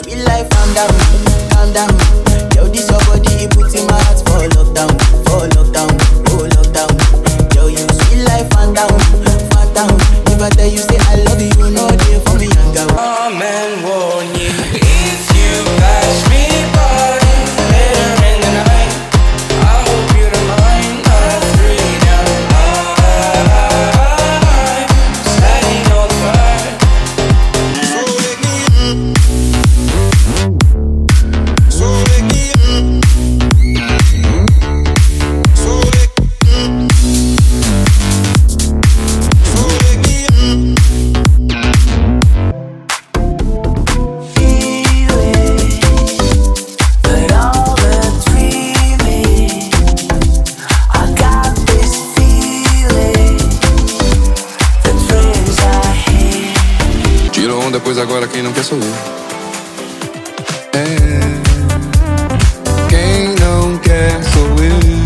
sweet life, calm down, calm down. Yo, this your body, it puts in my heart for lockdown, oh lockdown. Yo, you sweet life, calm down, calm down. If I tell you say I love you, you know they for me young girl. Amen, won't you? If you catch me party later in the night, I hope you don't mind us three down. Setting on fire. So wake me up. So wake me up. So wake me up. So wake me up. But all the dreaming, I got this feeling. The dreams I hear. Tira onda, pois agora quem não quer sou eu. É, quem não quer sou eu.